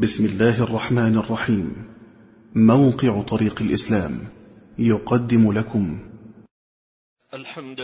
بسم الله الرحمن الرحيم. موقع طريق الإسلام يقدم لكم الحمد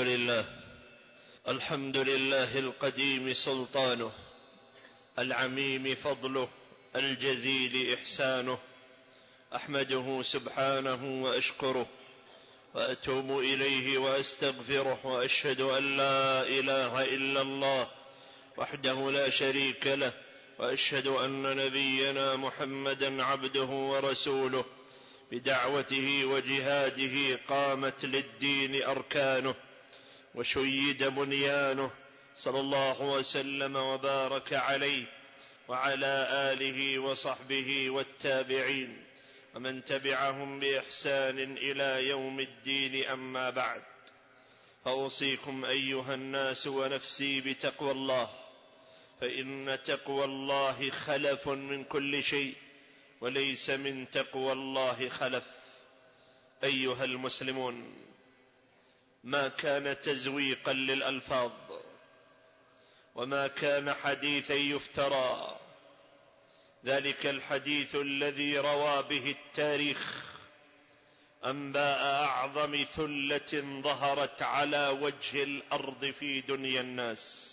لله القديم سلطانه، العميم فضله، الجزيل إحسانه. أحمده سبحانه وأشكره وأتوب إليه وأستغفره، وأشهد أن لا إله إلا الله وحده لا شريك له، وأشهد أن نبينا محمدا عبده ورسوله. بدعوته وجهاده قامت للدين أركانه وشيد بنيانه، صلى الله وسلم وبارك عليه وعلى آله وصحبه والتابعين ومن تبعهم بإحسان إلى يوم الدين. أما بعد، فأوصيكم أيها الناس ونفسي بتقوى الله، فإن تقوى الله خلف من كل شيء، وليس من تقوى الله خلف. أيها المسلمون، ما كان تزويقا للألفاظ، وما كان حديثا يفترى. ذلك الحديث الذي روى به التاريخ أنباء أعظم ثلة ظهرت على وجه الأرض في دنيا الناس.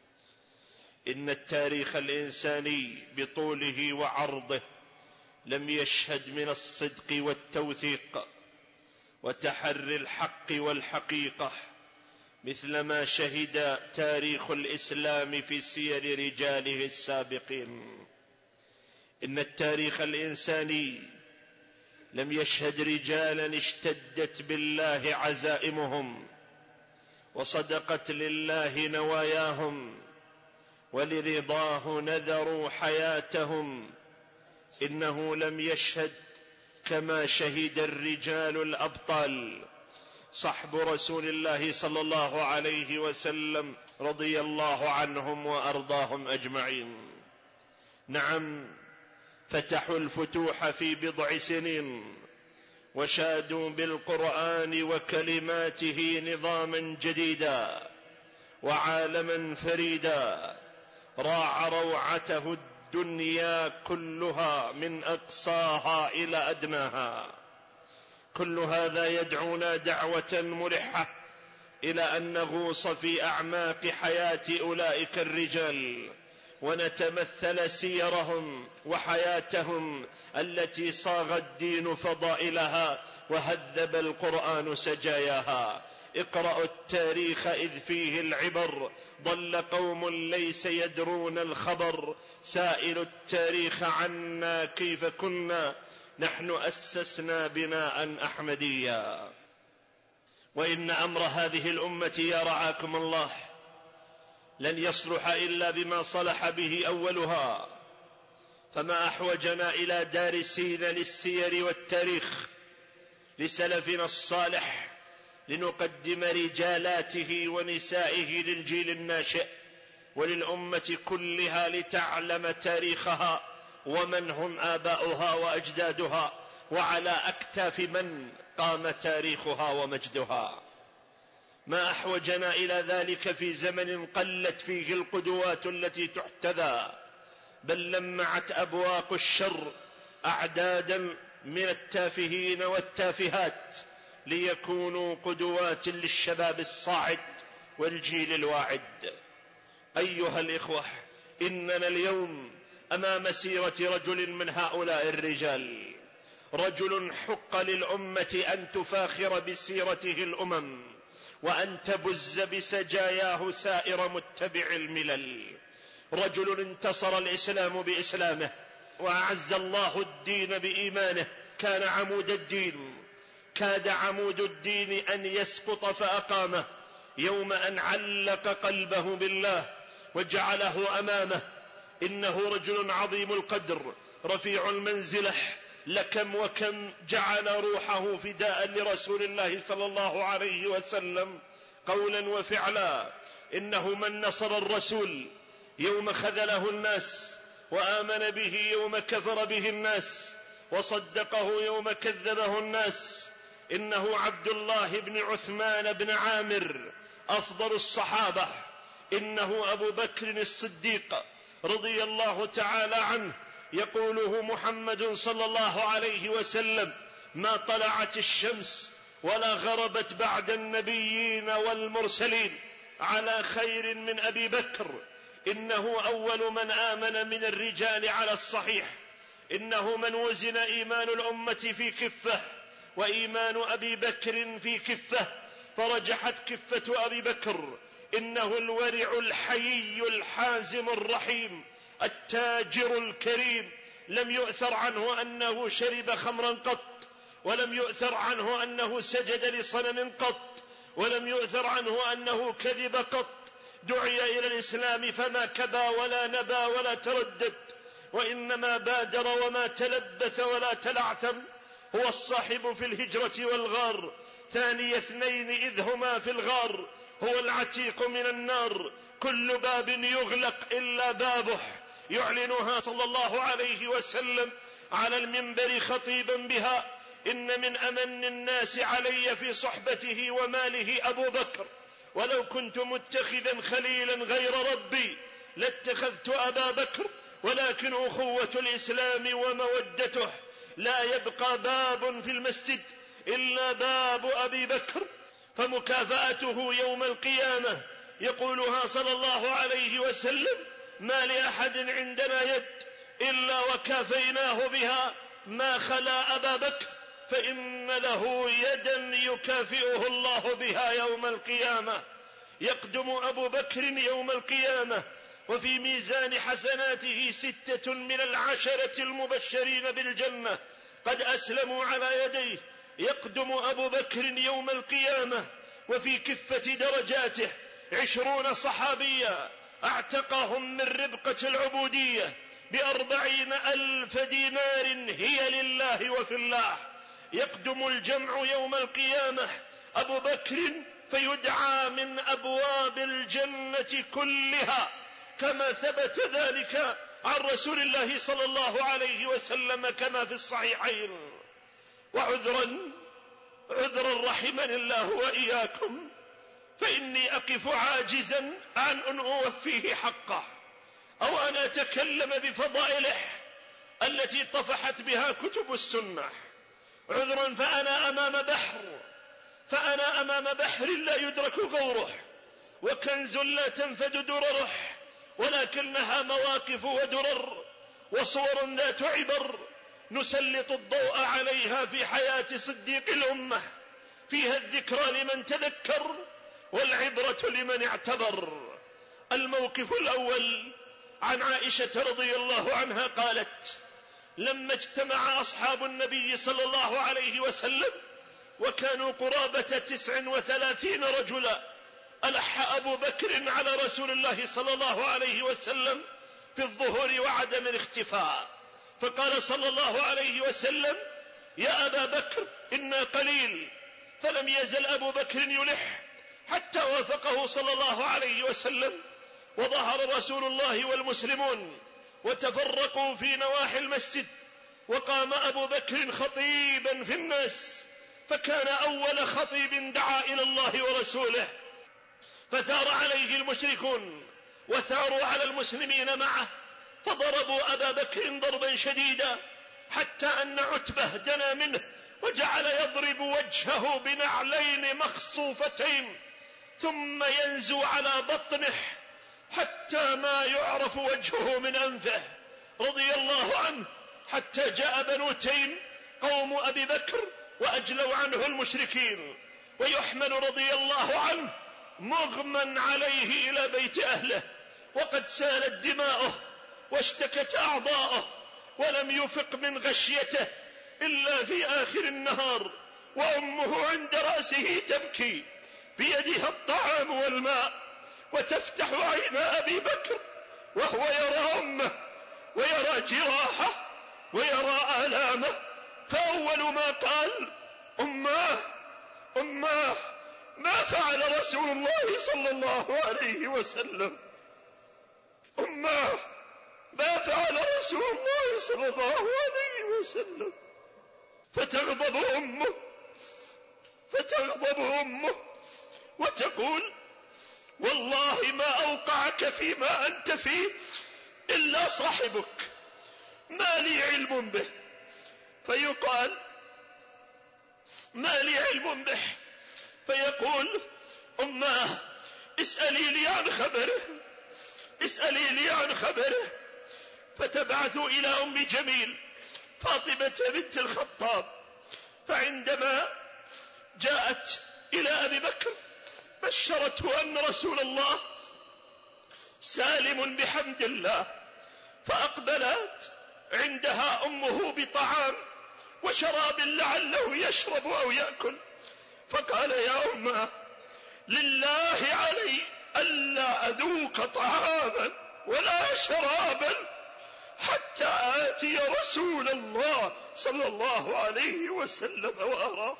إن التاريخ الإنساني بطوله وعرضه لم يشهد من الصدق والتوثيق وتحري الحق والحقيقة مثل ما شهد تاريخ الإسلام في سير رجاله السابقين. إن التاريخ الإنساني لم يشهد رجالا اشتدت بالله عزائمهم، وصدقت لله نواياهم، ولرضاه نذروا حياتهم. إنه لم يشهد كما شهد الرجال الأبطال، صحب رسول الله صلى الله عليه وسلم، رضي الله عنهم وأرضاهم أجمعين. نعم، فتحوا الفتوح في بضع سنين، وشادوا بالقرآن وكلماته نظاما جديدا وعالما فريدا راع روعته الدنيا كلها من أقصاها إلى أدناها. كل هذا يدعونا دعوة ملحة إلى أن نغوص في أعماق حياة أولئك الرجال، ونتمثل سيرهم وحياتهم التي صاغ الدين فضائلها وهذب القرآن سجاياها. اقرأوا التاريخ إذ فيه العبر، ضل قوم ليس يدرون الخبر. سائلوا التاريخ عنا كيف كنا، نحن أسسنا بناء أحمديا. وإن أمر هذه الأمة يا رعاكم الله لن يصلح إلا بما صلح به أولها. فما أحوجنا إلى دارسين للسير والتاريخ لسلفنا الصالح لنقدم رجالاته ونسائه للجيل الناشئ وللأمة كلها لتعلم تاريخها ومن هم آباؤها وأجدادها، وعلى أكتاف من قام تاريخها ومجدها. ما أحوجنا إلى ذلك في زمن قلت فيه القدوات التي تحتذى، بل لمعت أبواق الشر أعدادا من التافهين والتافهات ليكونوا قدوات للشباب الصاعد والجيل الواعد. أيها الإخوة، إننا اليوم أمام سيرة رجل من هؤلاء الرجال، رجل حق للأمة أن تفاخر بسيرته الأمم وأن تبز بسجاياه سائر متبع الملل. رجل انتصر الإسلام بإسلامه، وأعز الله الدين بإيمانه. كان عمود الدين، كاد عمود الدين أن يسقط فأقامه يوم أن علق قلبه بالله وجعله أمامه. إنه رجل عظيم القدر رفيع المنزلة، لكم وكم جعل روحه فداء لرسول الله صلى الله عليه وسلم قولا وفعلا. إنه من نصر الرسول يوم خذله الناس، وآمن به يوم كفر به الناس، وصدقه يوم كذبه الناس. إنه عبد الله بن عثمان بن عامر أفضل الصحابة. إنه أبو بكر الصديق رضي الله تعالى عنه يقوله محمد صلى الله عليه وسلم: ما طلعت الشمس ولا غربت بعد النبيين والمرسلين على خير من أبي بكر، إنه أول من آمن من الرجال على الصحيح، إنه من وزن إيمان الأمة في كفة وإيمان أبي بكر في كفة فرجحت كفة أبي بكر، إنه الورع الحيي الحازم الرحيم التاجر الكريم، لم يؤثر عنه أنه شرب خمرا قط، ولم يؤثر عنه أنه سجد لصنم قط، ولم يؤثر عنه أنه كذب قط، دعي إلى الإسلام فما كبى ولا نبى ولا تردد، وإنما بادر وما تلبث ولا تلعثم. هو الصاحب في الهجرة والغار، ثاني اثنين إذ هما في الغار، هو العتيق من النار، كل باب يغلق إلا بابه، يعلنها صلى الله عليه وسلم على المنبر خطيبا بها: إن من أمن الناس علي في صحبته وماله أبو بكر، ولو كنت متخذا خليلا غير ربي لاتخذت أبا بكر، ولكن أخوة الإسلام ومودته لا يبقى باب في المسجد إلا باب أبي بكر. فمكافأته يوم القيامة يقولها صلى الله عليه وسلم: ما لأحد عندنا يد إلا وكافيناه بها ما خلا أبا بكر، فإن له يدا يكافئه الله بها يوم القيامة. يقدم أبو بكر يوم القيامة وفي ميزان حسناته 6 من 10 المبشرين بالجنة قد أسلموا على يديه. يقدم أبو بكر يوم القيامة وفي كفة درجاته 20 صحابيا اعتقهم من ربقة العبودية ب40,000 دينار هي لله وفي الله. يقدم الجمع يوم القيامة أبو بكر فيدعى من أبواب الجنة كلها، كما ثبت ذلك عن رسول الله صلى الله عليه وسلم كما في الصحيحين. وعذرا رحمني الله وإياكم، فإني أقف عاجزا عن أن أوفيه حقه أو أن أتكلم بفضائله التي طفحت بها كتب السنة. عذرا، فأنا أمام بحر لا يدرك غوره، وكنز لا تنفد درره، ولكنها مواقف ودرر وصور ذات عبر نسلط الضوء عليها في حياة صديق الأمة، فيها الذكرى لمن تذكر والعبرة لمن اعتبر. الموقف الأول عن عائشة رضي الله عنها قالت: لما اجتمع أصحاب النبي صلى الله عليه وسلم وكانوا قرابة 39 رجلا، ألح أبو بكر على رسول الله صلى الله عليه وسلم في الظهور وعدم الاختفاء، فقال صلى الله عليه وسلم: يا أبا بكر إنا قليل. فلم يزل أبو بكر يلح حتى وافقه صلى الله عليه وسلم، وظهر رسول الله والمسلمون وتفرقوا في نواحي المسجد، وقام أبو بكر خطيبا في الناس، فكان أول خطيب دعا إلى الله ورسوله، فثار عليه المشركون وثاروا على المسلمين معه، فضربوا أبا بكر ضربا شديدا حتى أن عتبة دنا منه وجعل يضرب وجهه بنعلين مخصوفتين، ثم ينزو على بطنه حتى ما يعرف وجهه من أنفه رضي الله عنه، حتى جاء بنو تيم قوم أبي بكر وأجلوا عنه المشركين، ويحمل رضي الله عنه مغمى عليه إلى بيت أهله، وقد سالت دماؤه واشتكت أعضاؤه، ولم يفق من غشيته إلا في آخر النهار، وأمه عند رأسه تبكي بيدها الطعام والماء، وتفتح عين أبي بكر وهو يرى أمه ويرى جراحه ويرى آلامه، فأول ما قال: أماه ما فعل رسول الله صلى الله عليه وسلم؟ أماه ما فعل رسول الله صلى الله عليه وسلم؟ فتغضب أمه وتقول: والله ما أوقعك فيما أنت فيه إلا صاحبك، ما لي علم به، فيقال ما لي علم به، فيقول أماه اسألي لي عن خبره، اسألي لي عن خبره. فتبعث إلى أم جميل فاطمة بنت الخطاب، فعندما جاءت إلى أبي بكر بشرته أن رسول الله سالم بحمد الله، فأقبلت عندها أمه بطعام وشراب لعله يشرب أو يأكل، فقال يا أمه لله علي ألا أذوق طعاما ولا شرابا حتى آتي رسول الله صلى الله عليه وسلم وأراه.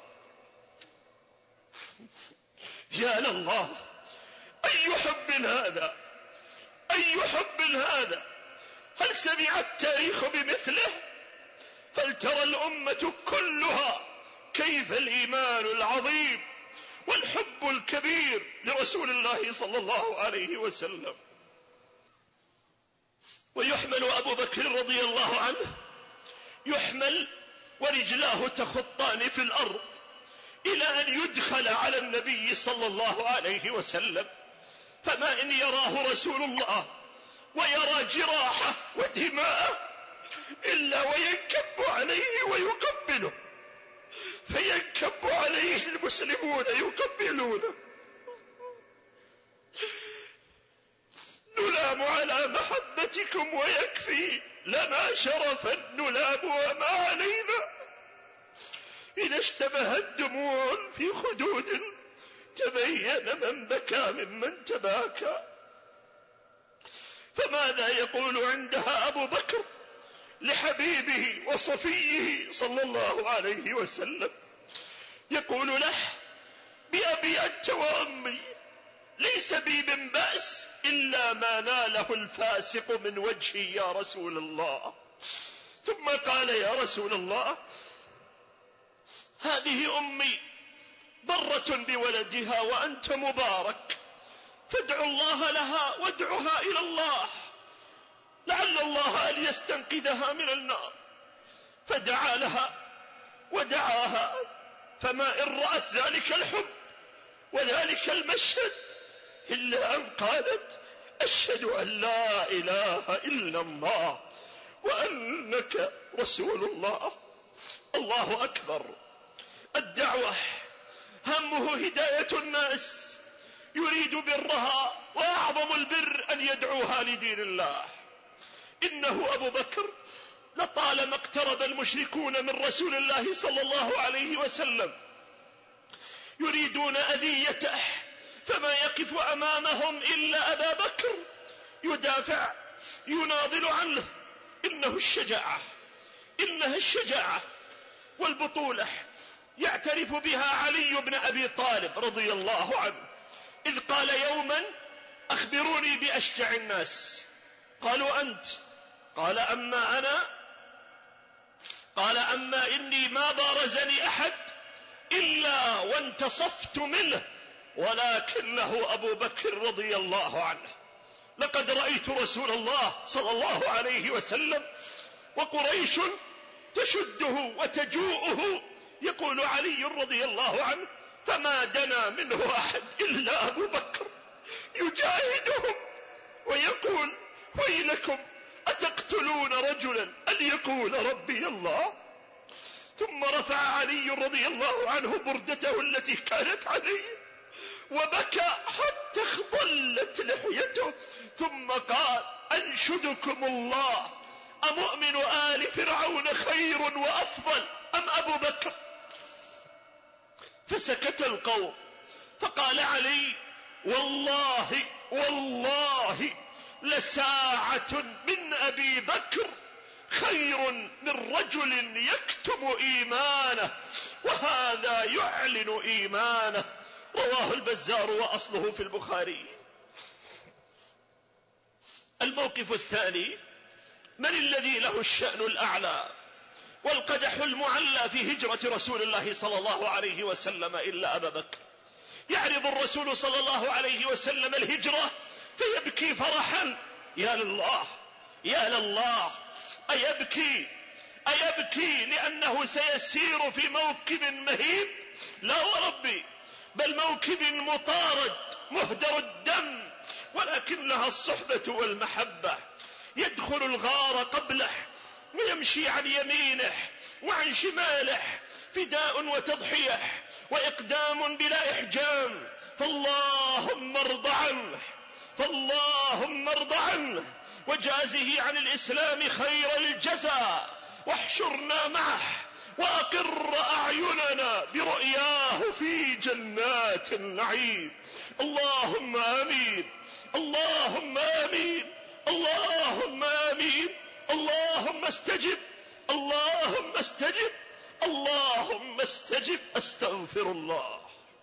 يا لله، أي حب هذا، أي حب هذا، هل سمع التاريخ بمثله؟ فلترى الأمة كلها كيف الإيمان العظيم والحب الكبير لرسول الله صلى الله عليه وسلم. ويحمل أبو بكر رضي الله عنه، يحمل ورجلاه تخطان في الأرض إلى أن يدخل على النبي صلى الله عليه وسلم، فما إن يراه رسول الله ويرى جراحه ودماءه إلا وينكب عليه ويقبله، فينكب عليه المسلمون يقبلونه. نلام على محبتكم ويكفي لنا شرفا نلام وما علينا. إذا اشتبهت دموع في خدود تبين من بكى ممن تباكى. فماذا يقول عندها أبو بكر لحبيبه وصفيه صلى الله عليه وسلم؟ يقول له بأبي أنت وأمي ليس بي من بأس إلا ما ناله الفاسق من وجهي يا رسول الله. ثم قال يا رسول الله هذه أمي برة بولدها وأنت مبارك، فادعوا الله لها وادعها إلى الله لعل الله أن يستنقذها من النار. فدعا لها ودعاها، فما إن رأت ذلك الحب وذلك المشهد إلا أن قالت أشهد أن لا إله إلا الله وأنك رسول الله. الله أكبر. الدعوة همه هداية الناس، يريد برها، وأعظم البر أن يدعوها لدين الله. إنه أبو بكر لطالما اقترب المشركون من رسول الله صلى الله عليه وسلم يريدون أذيته، فما يقف أمامهم إلا أبا بكر يدافع يناضل عنه. إنه الشجاعة، إنها الشجاعة والبطولة يعترف بها علي بن أبي طالب رضي الله عنه، إذ قال يوما أخبروني بأشجع الناس، قالوا أنت، قال أما أنا، قال أما إني ما بارزني أحد إلا وانتصفت منه ولكنه أبو بكر رضي الله عنه. لقد رأيت رسول الله صلى الله عليه وسلم وقريش تشده وتجوءه، يقول علي رضي الله عنه فما دنا منه أحد إلا أبو بكر يجاهدهم ويقول ويلكم أتقتلون رجلا أن يقول ربي الله. ثم رفع علي رضي الله عنه بردته التي كانت عليه وبكى حتى اخضلت لحيته، ثم قال أنشدكم الله أمؤمن آل فرعون خير وأفضل أم أبو بكر؟ فسكت القوم، فقال علي والله والله لساعة من أبي بكر خير من رجل يكتم إيمانه وهذا يعلن إيمانه. رواه البزار وأصله في البخاري. الموقف الثاني: من الذي له الشأن الأعلى والقدح المعلى في هجرة رسول الله صلى الله عليه وسلم إلا أبا بكر؟ يعرض الرسول صلى الله عليه وسلم الهجرة فيبكي فرحا، يا لله يا لله، أيبكي لأنه سيسير في موكب مهيب؟ لا وربي، بل موكب مطارد مهدر الدم، ولكن لها الصحبة والمحبة. يدخل الغار قبله ويمشي عن يمينه وعن شماله، فداء وتضحية وإقدام بلا إحجام. فاللهم ارض عنه وجازه عن الإسلام خير الجزاء، واحشرنا معه وأقر أعيننا برؤياه في جنات النعيم. اللهم آمين، اللهم آمين، اللهم آمين. اللهم استجب، اللهم استجب، اللهم استجب. أستغفر الله.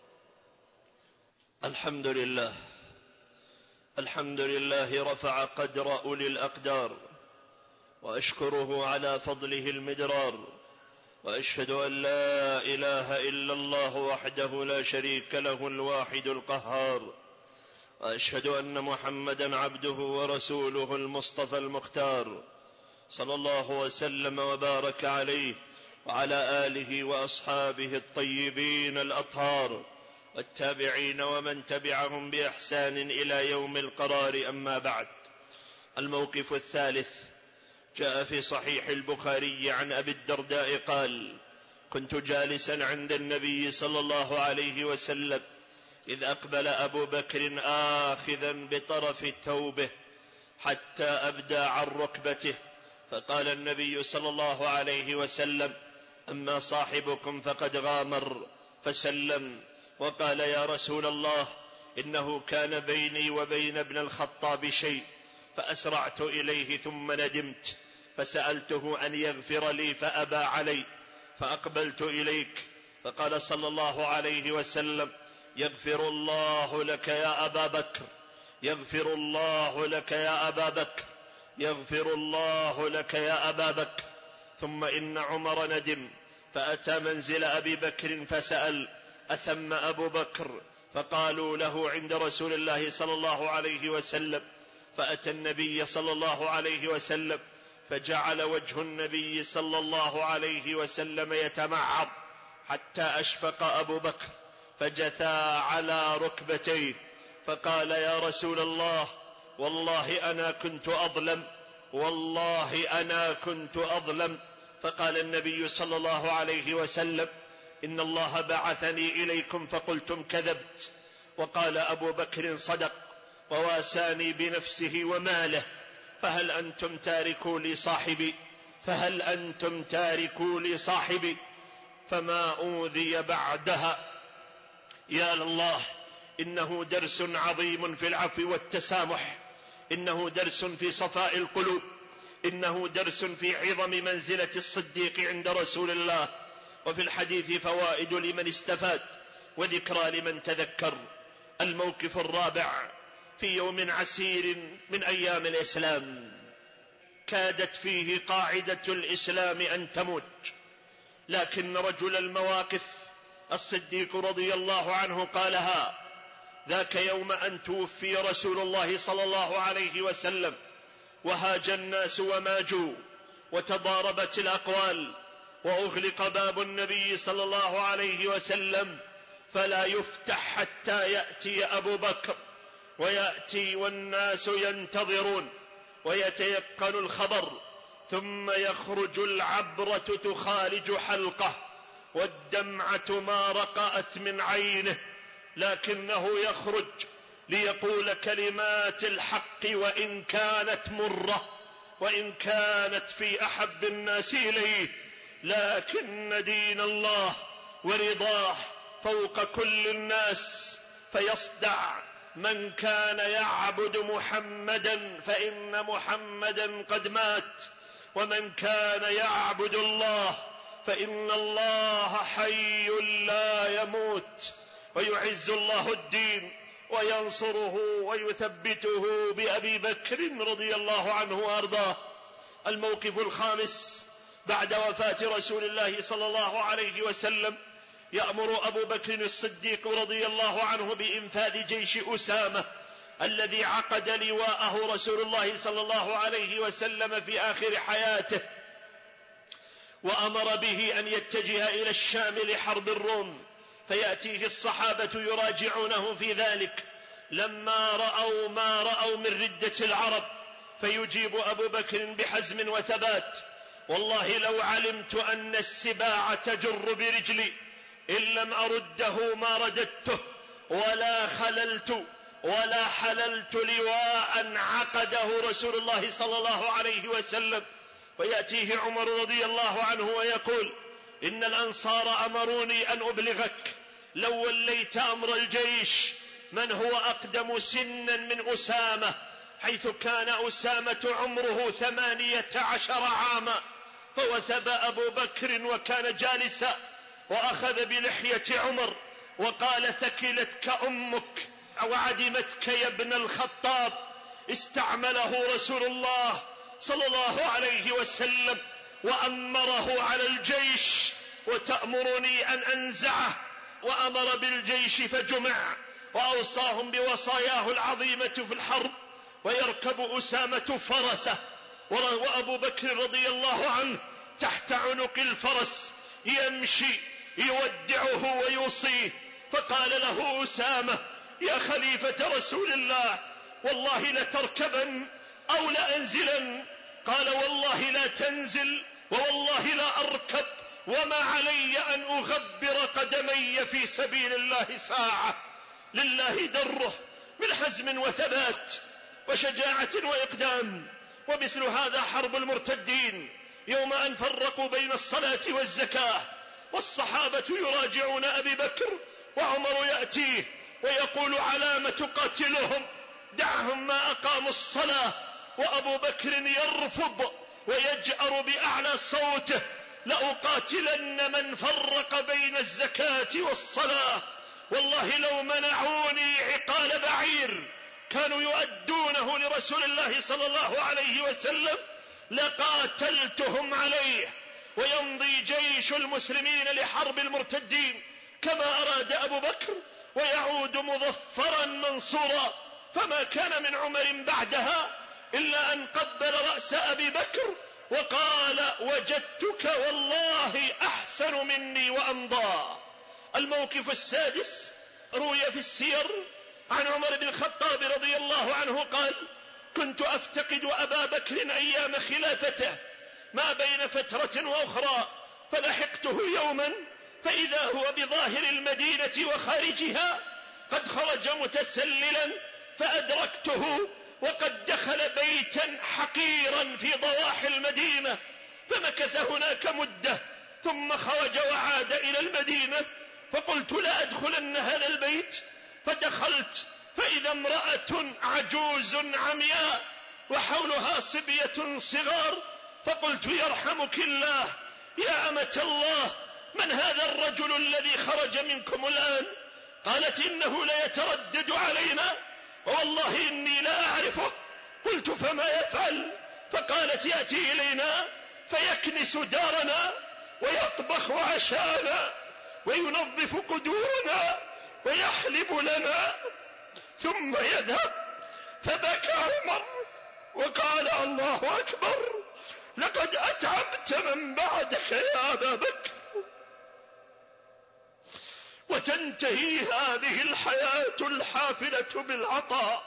الحمد لله رفع قدر أولي الأقدار، وأشكره على فضله المدرار، وأشهد أن لا إله إلا الله وحده لا شريك له الواحد القهار، وأشهد أن محمدا عبده ورسوله المصطفى المختار، صلى الله وسلم وبارك عليه وعلى آله وأصحابه الطيبين الأطهار، والتابعين ومن تبعهم بإحسان إلى يوم القرار. أما بعد، الموقف الثالث جاء في صحيح البخاري عن أبي الدرداء قال: كنت جالسا عند النبي صلى الله عليه وسلم إذ أقبل أبو بكر آخذا بطرف ثوبه حتى أبدى عن ركبته، فقال النبي صلى الله عليه وسلم: أما صاحبكم فقد غامر، فسلم وقال: يا رسول الله، إنه كان بيني وبين ابن الخطاب شيء، فأسرعت إليه ثم ندمت، فسألته أن يغفر لي فأبى علي، فأقبلت إليك، فقال صلى الله عليه وسلم: يغفر الله لك يا أبا بكر، يغفر الله لك يا أبا بكر، يغفر الله لك يا أبا بكر. ثم إن عمر ندم فأتى منزل أبي بكر فسأل: أثم أبو بكر؟ فقالوا له: عند رسول الله صلى الله عليه وسلم. فأتى النبي صلى الله عليه وسلم، فجعل وجه النبي صلى الله عليه وسلم يتمعض حتى أشفق أبو بكر، فجثى على ركبتيه، فقال: يا رسول الله، والله أنا كنت أظلم. فقال النبي صلى الله عليه وسلم: إن الله بعثني إليكم فقلتم كذبت. وقال أبو بكر: صدق، وواساني بنفسه وماله، فهل أنتم تاركوا لي صاحبي؟ فما أوذي بعدها. يا الله، إنه درس عظيم في العفو والتسامح، إنه درس في صفاء القلوب، إنه درس في عظم منزلة الصديق عند رسول الله. وفي الحديث فوائد لمن استفاد وذكرى لمن تذكر. الموقف الرابع في يوم عسير من أيام الإسلام، كادت فيه قاعدة الإسلام أن تموت، لكن رجل المواقف الصديق رضي الله عنه قالها: ذاك يوم أن توفي رسول الله صلى الله عليه وسلم، وهاج الناس وماجوا، وتضاربت الأقوال، وأغلق باب النبي صلى الله عليه وسلم فلا يفتح حتى يأتي أبو بكر، ويأتي والناس ينتظرون، ويتيقن الخبر، ثم يخرج العبرة تخالج حلقه، والدمعة ما رقأت من عينه، لكنه يخرج ليقول كلمات الحق وإن كانت مرة، وإن كانت في أحب الناس إليه، لكن دين الله ورضاه فوق كل الناس. فيصدع من كان يعبد محمدا فإن محمدا قد مات، ومن كان يعبد الله فإن الله حي لا يموت. ويعز الله الدين وينصره ويثبته بأبي بكر رضي الله عنه وأرضاه. الموقف الخامس بعد وفاة رسول الله صلى الله عليه وسلم، يأمر أبو بكر الصديق رضي الله عنه بإنفاذ جيش أسامة الذي عقد لواءه رسول الله صلى الله عليه وسلم في آخر حياته، وأمر به أن يتجه إلى الشام لحرب الروم، فيأتيه الصحابة يراجعونه في ذلك لما رأوا ما رأوا من ردة العرب، فيجيب أبو بكر بحزم وثبات: والله لو علمت أن السباع تجر برجلي إن لم أرده ما رددته، ولا حللت لواء عقده رسول الله صلى الله عليه وسلم. ويأتيه عمر رضي الله عنه ويقول: إن الأنصار أمروني أن أبلغك لو وليت أمر الجيش من هو أقدم سنا من أسامة، حيث كان أسامة عمره 18 عاما. فوثب أبو بكر وكان جالسا، وأخذ بلحية عمر وقال: ثكلتك أمك وعدمتك يا ابن الخطاب، استعمله رسول الله صلى الله عليه وسلم وأمره على الجيش، وتأمرني أن أنزعه. وأمر بالجيش فجمع، وأوصاهم بوصاياه العظيمة في الحرب، ويركب أسامة فرسه، وأبو بكر رضي الله عنه تحت عنق الفرس يمشي يودعه ويوصيه. فقال له أسامة: يا خليفة رسول الله، والله لتركبن أو لأنزلن. قال: والله لا تنزل ووالله لا أركب، وما علي أن أغبر قدمي في سبيل الله ساعة. لله دره من حزم وثبات وشجاعة وإقدام. ومثل هذا حرب المرتدين يوم أن فرقوا بين الصلاة والزكاة، والصحابة يراجعون أبي بكر، وعمر يأتيه ويقول: على ما تقاتلهم؟ دعهم ما أقاموا الصلاة. وأبو بكر يرفض ويجأر بأعلى صوته: لأقاتلن من فرق بين الزكاة والصلاة، والله لو منعوني عقال بعير كانوا يؤدونه لرسول الله صلى الله عليه وسلم لقاتلتهم عليه. ويمضي جيش المسلمين لحرب المرتدين كما أراد أبو بكر، ويعود مظفرا منصورا. فما كان من عمر بعدها إلا أن قبل رأس أبي بكر وقال: وجدتك والله أحسن مني وأمضى. الموقف السادس روي في السير عن عمر بن الخطاب رضي الله عنه قال: كنت أفتقد أبا بكر أيام خلافته ما بين فترة وأخرى، فلحقته يوما فإذا هو بظاهر المدينة وخارجها قد خرج متسللا، فأدركته وقد دخل بيتا حقيرا في ضواحي المدينة، فمكث هناك مدة ثم خرج وعاد إلى المدينة. فقلت: لا أدخلن هذا البيت. فدخلت فإذا امرأة عجوز عمياء وحولها صبية صغار، فقلت: يرحمك الله يا أمة الله، من هذا الرجل الذي خرج منكم الآن؟ قالت: إنه ليتردد علينا والله إني لا أعرفه. قلت: فما يفعل؟ فقالت: يأتي إلينا فيكنس دارنا ويطبخ عشانا وينظف قدورنا ويحلب لنا ثم يذهب. فبكى عمر وقال: الله أكبر، لقد أتعبت من بعدك يا أبا بكر. وتنتهي هذه الحياة الحافلة بالعطاء،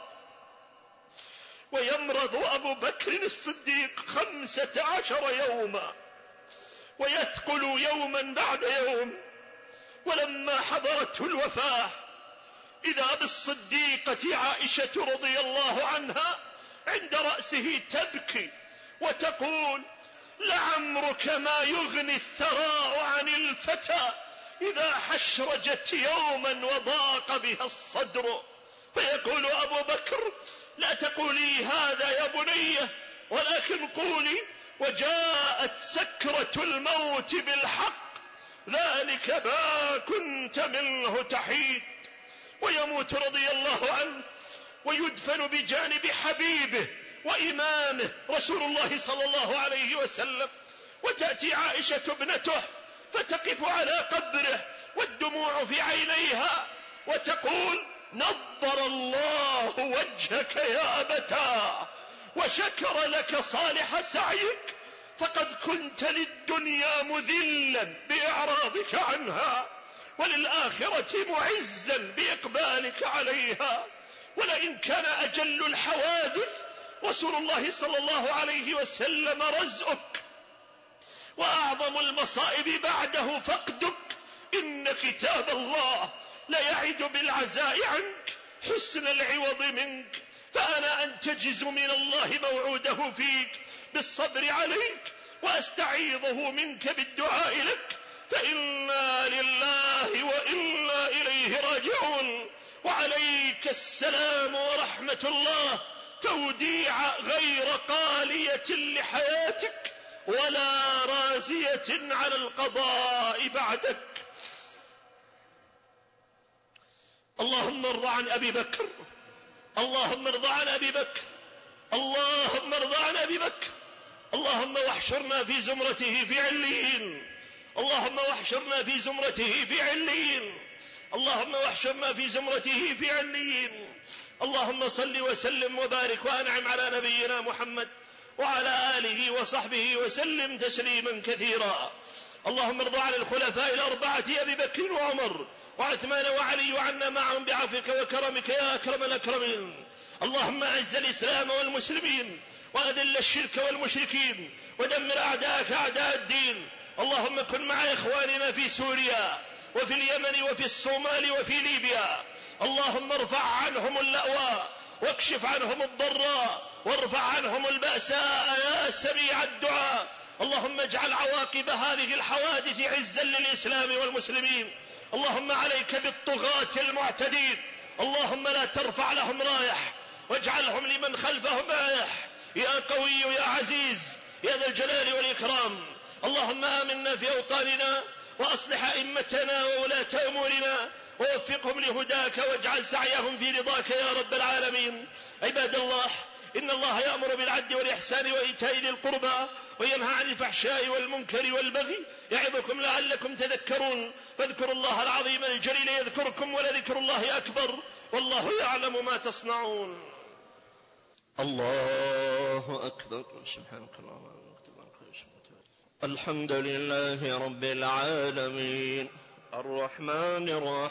ويمرض أبو بكر الصديق 15 يوما، ويثقل يوما بعد يوم. ولما حضرته الوفاة إذا بالصديقة عائشة رضي الله عنها عند رأسه تبكي وتقول: لعمرك ما يغني الثراء عن الفتى إذا حشرجت يوما وضاق بها الصدر. فيقول أبو بكر: لا تقولي هذا يا بنية، ولكن قولي: وجاءت سكرة الموت بالحق، ذلك ما كنت منه تحيد. ويموت رضي الله عنه ويدفن بجانب حبيبه وإمامه رسول الله صلى الله عليه وسلم. وتأتي عائشة ابنته فتقف على قبره والدموع في عينيها وتقول: نضر الله وجهك يا أبتاه وشكر لك صالح سعيك، فقد كنت للدنيا مذلا بإعراضك عنها، وللآخرة معزا بإقبالك عليها. ولئن كان أجل الحوادث رسول الله صلى الله عليه وسلم رزقك، وأعظم المصائب بعده فقدك، إن كتاب الله لا يعد بالعزاء عنك حسن العوض منك، فأنا أنتجز من الله موعوده فيك بالصبر عليك، وأستعيضه منك بالدعاء لك، فإنا لله وإنا إليه راجعون. وعليك السلام ورحمة الله، توديع غير قالية لحياتك ولا رازية على القضاء بعدك. اللهم ارض عن أبي بكر، اللهم ارض عن أبي بكر، اللهم ارض عن أبي بكر. اللهم واحشرنا في زمرته في عليين، اللهم واحشرنا في زمرته في عليين، اللهم واحشرنا في زمرته في عليين. اللهم صل وسلم وبارك وأنعم على نبينا محمد وعلى آله وصحبه وسلم تسليما كثيرا. اللهم ارض عن الخلفاء الأربعة أبي بكر وعمر وعثمان وعلي، وعنا معهم بعفوك وكرمك يا أكرم الأكرمين. اللهم أعز الإسلام والمسلمين، وأذل الشرك والمشركين، ودمر أعداءك أعداء الدين. اللهم كن مع إخواننا في سوريا وفي اليمن وفي الصومال وفي ليبيا. اللهم ارفع عنهم اللأواء، واكشف عنهم الضراء، وارفع عنهم البأساء يا سميع الدعاء. اللهم اجعل عواقب هذه الحوادث عزا للإسلام والمسلمين. اللهم عليك بالطغاة المعتدين، اللهم لا ترفع لهم رايح، واجعلهم لمن خلفهم رايح، يا قوي يا عزيز يا ذا الجلال والإكرام. اللهم آمنا في أوطاننا، وأصلح أئمتنا وولاة أمورنا، ووفقهم لهداك، واجعل سعيهم في رضاك يا رب العالمين. عباد الله، إن الله يأمر بالعدل والإحسان وإيتاء ذي القربى، وينهى عن الفحشاء والمنكر والبغي، يعظكم لعلكم تذكرون. فاذكروا الله العظيم الجليل يذكركم، ولذكر الله أكبر، والله يعلم ما تصنعون. الله أكبر. سبحانك اللهم وبحمدك. الحمد لله رب العالمين، الرحمن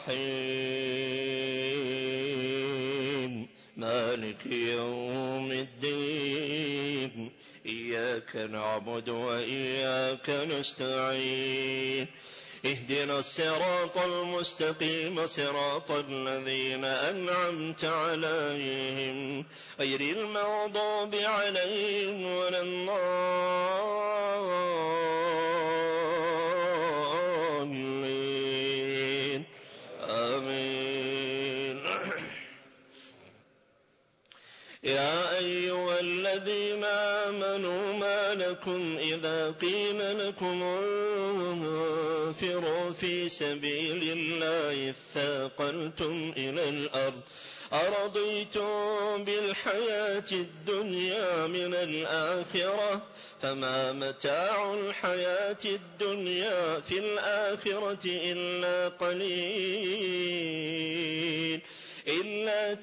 الرحيم، مالك يوم الدين، إياك نعبد وإياك نستعين، اهدنا الصراط المستقيم، صراط الذين أنعمت عليهم غير المغضوب عليهم ولا الضالين، آمين. يا أيها الذين آمنوا ما لكم إذا قيل لكم انفروا في سبيل الله اثاقلتم إلى الأرض أرضيتم بالحياة الدنيا من الآخرة فما متاع الحياة الدنيا في الآخرة إلا قليل إلا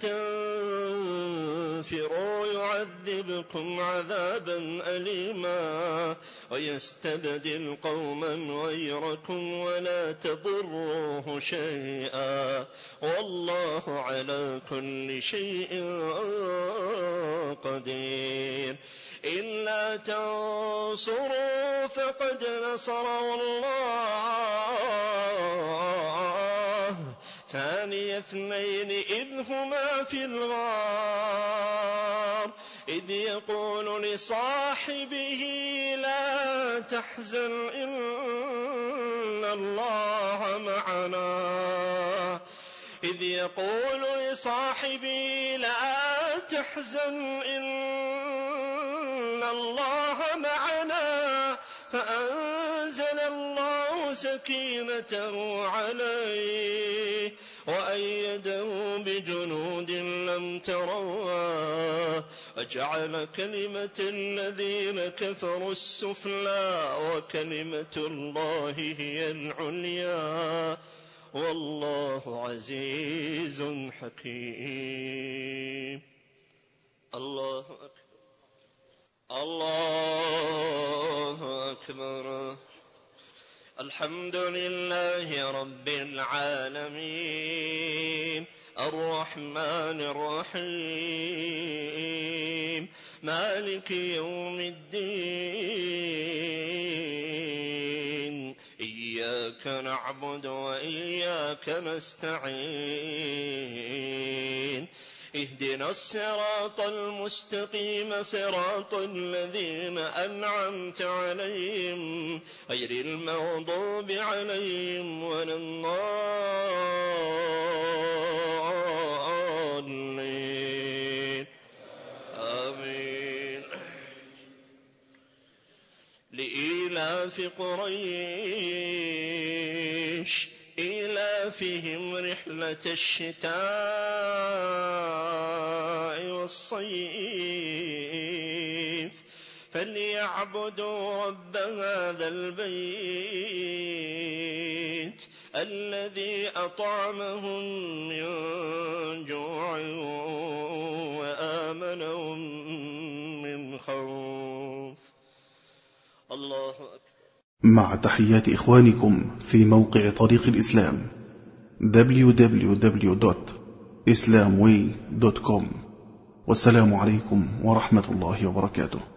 تنفروا يعذبكم عذابا أليما ويستبدل قوما غيركم ولا تضروه شيئا والله على كل شيء قدير. إلا تنصروا فقد نصره الله ثاني اثنين إذ هما في الغار إذ يقول لصاحبه لا تحزن إن الله معنا إذ يقول لصاحبه لا تحزن إن الله معنا فأنزل الله سكينته عليه وأيده بجنود لم تروها وجعل كلمة الذين كفروا السفلى وكلمة الله هي العليا والله عزيز حكيم. الله أكبر الله أكبر. الحمد لله رب العالمين الرحمن الرحيم مالك يوم الدين إياك نعبد وإياك نستعين اهدنا الصراط المستقيم صراط الذين أنعمت عليهم غير المغضوب عليهم ولا الضالين آمين. لإيلاف قريش إيلافهم رحلة الشتاء والصيف فليعبدوا رب هذا البيت الذي أطعمهم من جوع وآمنهم من خوف. الله أكبر. مع تحيات إخوانكم في موقع طريق الإسلام www.islamway.com. والسلام عليكم ورحمة الله وبركاته.